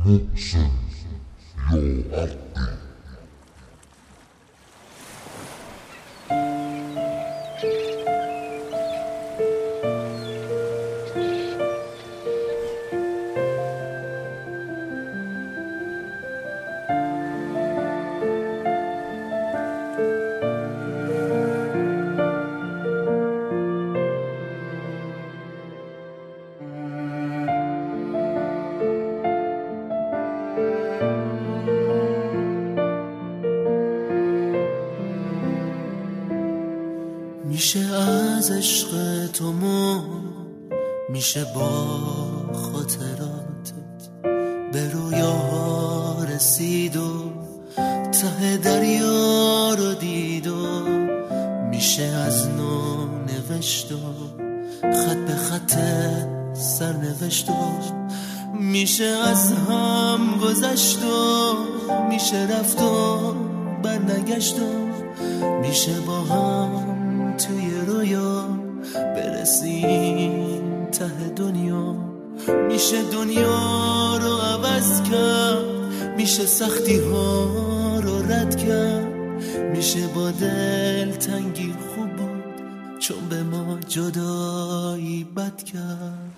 محسن یا عقی. میشه از عشق تو میشه با خاطراتت به رویاها رسید و ته دریا رو دید و میشه از نو نوشت و خط به خط سرنوشت و میشه از هم گذشت و میشه رفت و برنگشت و میشه با هم توی رویا برسیم ته دنیا. میشه دنیا رو عوض کرد، میشه سختی ها رو رد کرد، میشه با دل تنگی خوب بود چون به ما جدایی بد کرد.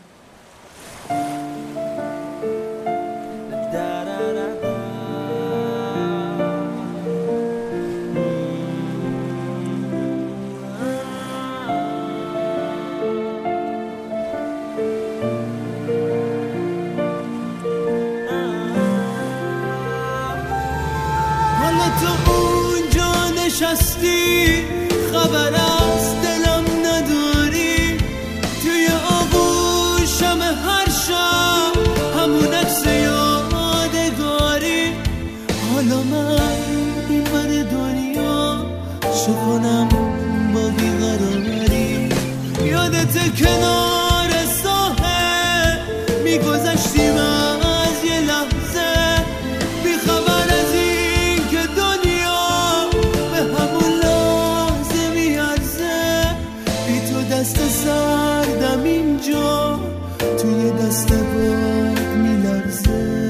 تو اونجا نشستی خبر از دلم نداری، توی آغوشم هر شب همون عکس یادگاری. حالا من این ور دنیا چه کنم با بیقراری؟ یادت کنار ساحل میگذشتیم از یه لحظه بیخبر از این که دنیا به همون لحظه میارزه. بی تو دست سردم اینجا توی دست باد میلرزه.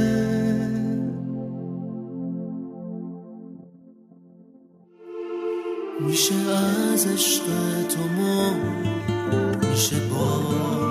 میشه از عشق تو میشه با